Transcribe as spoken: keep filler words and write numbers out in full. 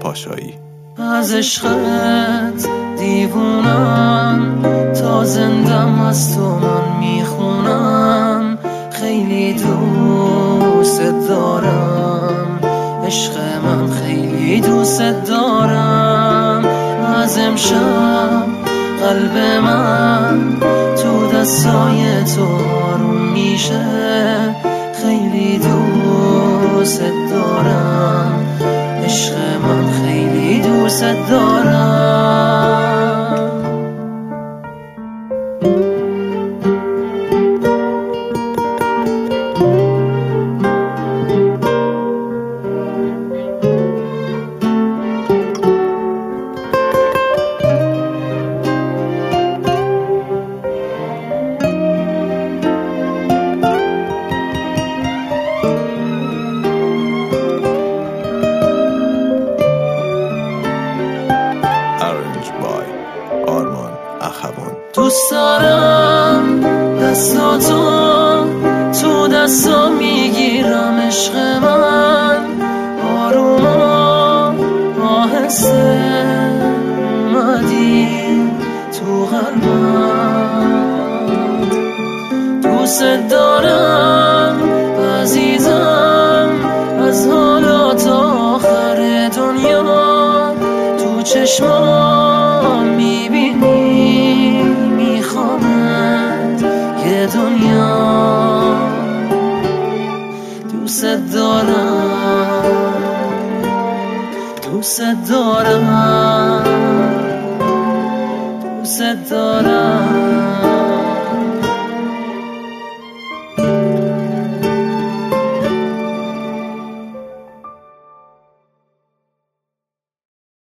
پاشایی. از عشقت دیوونم، تا زندم از تو من میخونم. خیلی دوست دارم، عشق من خیلی دوست دارم. از امشب قلب من تو دستای تو آروم میشه. خیلی دوست دارم، عشق من خیلی دوست دارم. آرمان اخوان. دوست دارم دستاتو تو دستا میگیرم، عشق من آروم آهسته اومدی تو قلبم. دوست دارم عزیزم، از حالا تا آخر دنیا تو چشمام میبینی میخوامت یه دنیا. دوست دارم دوست دارم دوست دارم